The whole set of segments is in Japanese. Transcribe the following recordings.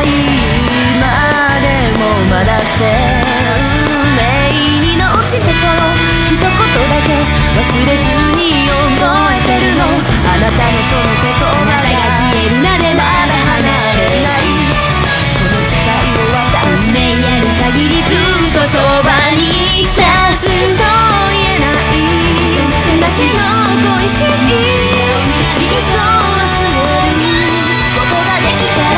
いまでもまだ鮮明に残してその一言だけ忘れずに覚えてるの。あなたのその言葉が消えるまでまだ離れないその誓いを私運命ある限りずっとそばにいたすと言えないだけの恋しい理想忘れることができたら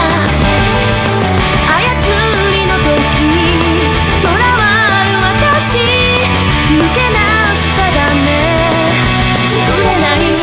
操りの時囚わる私抜けなさだね作れない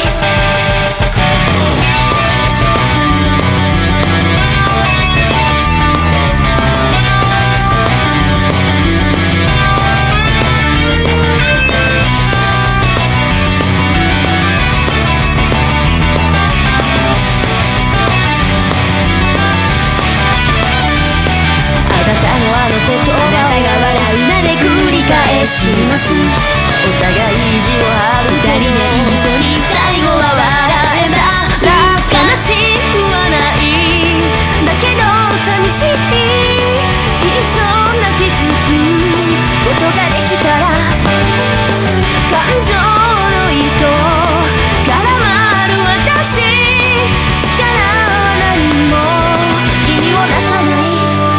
しますお互い意地を張る二人で一緒に最後は笑えば悲しくはないだけど寂しいいっそ泣きつくことができたら感情の糸絡まる私力は何も意味をなさない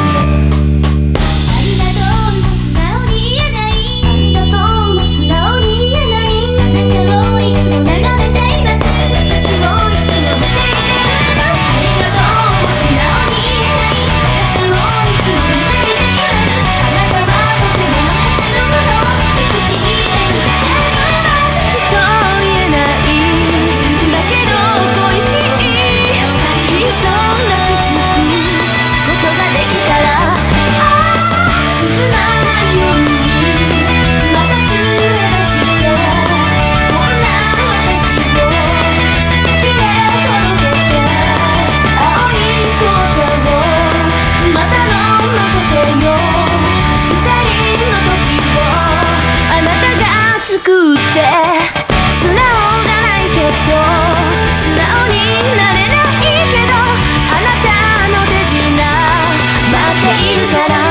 作って素直じゃないけど素直になれないけどあなたの手品待っているから